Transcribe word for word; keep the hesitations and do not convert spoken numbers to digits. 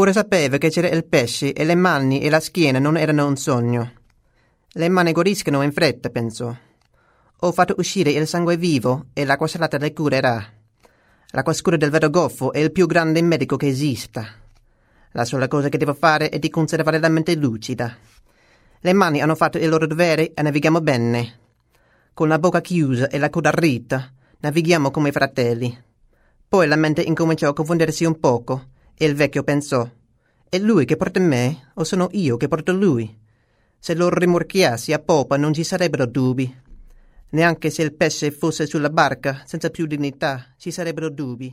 Ora sapeva che c'era il pesce e le mani e la schiena non erano un sogno. Le mani guariscono in fretta, pensò. Ho fatto uscire il sangue vivo e l'acqua salata le curerà. L'acqua scura del vero goffo è il più grande medico che esista. La sola cosa che devo fare è di conservare la mente lucida. Le mani hanno fatto il loro dovere e navighiamo bene. Con la bocca chiusa e la coda dritta, navighiamo come fratelli. Poi la mente incominciò a confondersi un poco e il vecchio pensò: è lui che porta me o sono io che porto lui? Se lo rimorchiassi a popa non ci sarebbero dubbi. Neanche se il pesce fosse sulla barca senza più dignità ci sarebbero dubbi.